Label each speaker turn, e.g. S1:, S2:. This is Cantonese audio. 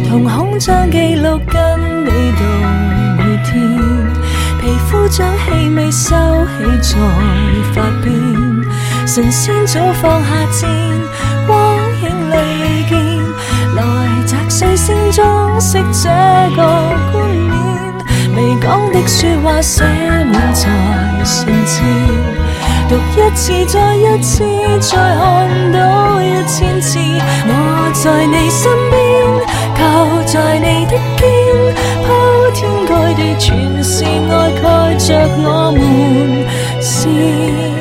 S1: 瞳孔將記錄跟你到每天，皮膚將氣味收起在髮邊，神仙早放下箭，光影裏見，來摘碎聲中識這個冠冕，未講的說話寫滿在信縵，讀一次再一次，再看到1000次，我在你身邊，靠在你的肩，鋪天蓋地全是愛蓋着我們。